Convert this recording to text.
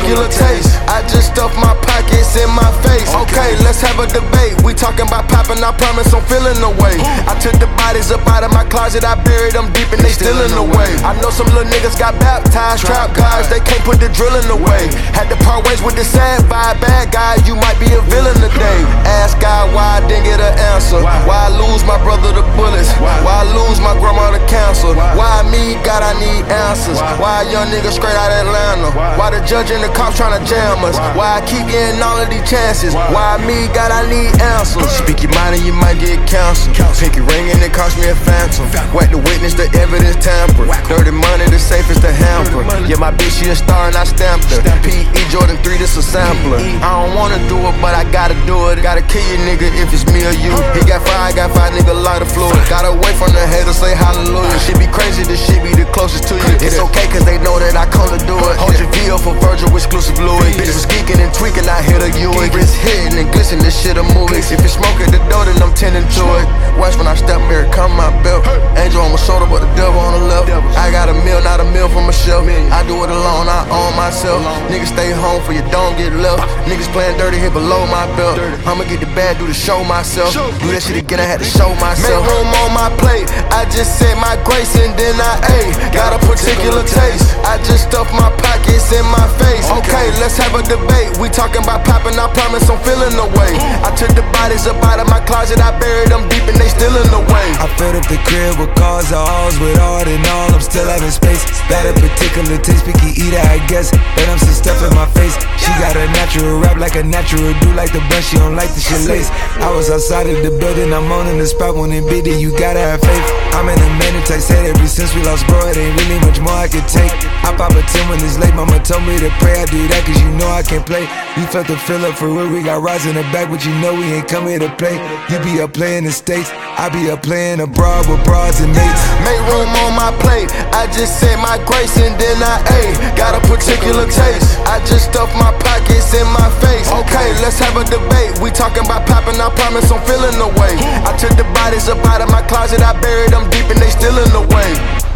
particular taste. I just stuff my pockets in my face. Okay, let's have a debate. We talking about popping, I promise I'm feeling the way. I took the bodies up out of my closet, I buried them deep and they still in the way. I know some little niggas got baptized, trap guys, they can't put the drilling away. Had to part ways with the sad vibe, bad guy, you might be a villain today. Ask God why I didn't get an answer. Why I lose my brother to bullets? Why I lose my grandma to cancer? Why me, God, I need answers. Why a young nigga straight out of Atlanta? Why the judge and the cops tryna jam us? Why I keep getting all of these chances? Why me, God, I need answers. Speak your mind and you might get canceled. Pinky ring and it cost me a phantom. Whack the witness, the evidence tamper. Dirty money, the safest to hamper. Yeah, my bitch, she a star and I stamped her. P.E. Jordan 3, this a sampler. I don't wanna do it, but I gotta do it. Gotta kill you, nigga, if it's me or you. He got five, nigga, lighter fluid. Gotta wait from the haters, say hallelujah. Shit be crazy, this shit be the closest to you. It's okay, cause they know that I come to do it. Hold your V up for Virgil, exclusive Louis. Bitches geeking and tweaking, I hit a Uick. Wrist hitting and glisten, this shit a movie. If it's smoke at the door, then I'm tending to it. Watch when I step here, come my belt. Angel on my shoulder, but the devil on the left. I got a meal, not a meal from myself. I do it alone, I own myself. Niggas stay home for you, don't get left. Niggas playing dirty here below my belt. I'ma get the bad, do the show myself. Do that shit again, I had to show myself. Make room on my plate, I just said my grace and then I ate. Got a particular taste, I just stuff my pockets in my face. Okay, let's have a debate. We talking about popping, I promise I'm feeling the way. I took the bodies up out of my closet, I buried them deep and they still in the way. I filled up the crib with cars, the halls with art and all. I'm still having space. Got a particular taste, picky eater, I guess. But I'm some stuff in my face. She got a natural rap like a natural do like the blunt, she don't like the shit lace. I was outside of the building, I'm on in the spot when it bid it, you gotta have faith. I'm in the minute, I said ever since we lost bro, it ain't really much more I could take. I pop a 10 when it's late, mama told me to pray. I do that cause you know I can't play. You felt the fill up for real, we got rides in the back, but you know we ain't come here to play. You be up playing the States, I be up playing abroad with broads and mates. Make room on my plate, I just said my grace and then I ate. Got a particular taste, I just stuff my pockets in my face. Okay, let's have a debate. We talking about popping, I promise I'm feeling the way. I took the bodies up out of my closet, I buried them deep and they still in the way.